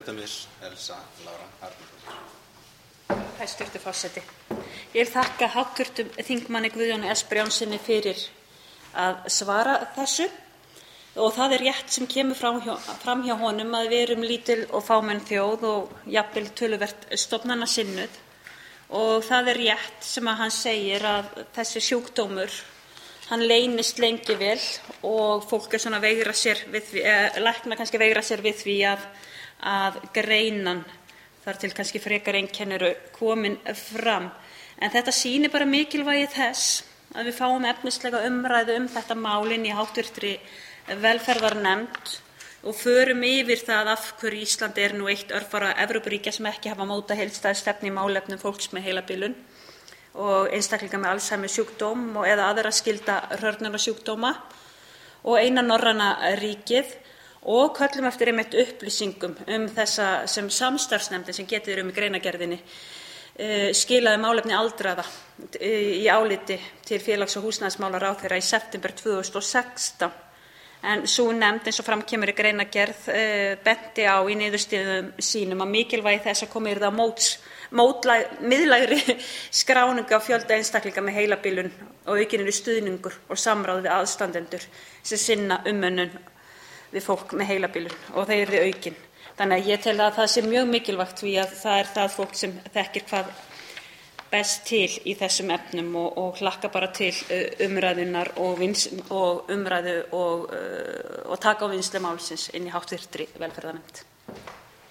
Elsa Lára Arnardóttir. Hæstv. forseti. Ég þakka hv. þingmanni Guðjóni S. Brjánssyni fyrir að svara þessu og það rétt sem kemur fram hjá honum að við erum lítil og fámenn þjóð og jafnvel töluvert stofnanasinnuð og það rétt sem að hann segir að þessi sjúkdómur hann leynist lengi vel og fólk svona veigra sér við því, læknar kannski veigra sér við því að greina hann þar til kannski frekar einkenni eru komin fram. En þetta sýnir bara mikilvægi þess að við fáum efnislega umræðu þetta mál inn í hv. velferðarnefnd og förum yfir það af hverju Ísland nú eitt örfárra Evrópuríkja sem ekki hafa mótað heildstæða stefnu í málefnum fólks með heilabilun og einstaklinga með Alzheimer sjúkdóm eða aðra skylda hrörnunarsjúkdóma og eina norræna ríkið og köllum eftir einmitt upplýsingum þessa sem samstarfsnefndin sem getið í greinargerðinni skilaði málefni aldraða í áliti til félags- og húsnæðismálaráðherra í september 2016. En sú nefnd eins og fram kemur í greinargerð benti á í niðurstöðum sínum að mikilvægi þess að koma yrði á miðlægri skráningu á fjölda einstaklinga með heilabilun og aukinni stuðningur og samráð við aðstandendur sem sinna umönnun við fólk með heilabilun og þeir yrði aukin. Þannig að ég tel að það sé mjög mikilvægt því að það það fólk sem þekkir hvað best til í þessum efnum og hlakka bara til umræðunnar og umræðu og taka á vinnslu málsins inn í hv. velferðarnefnd.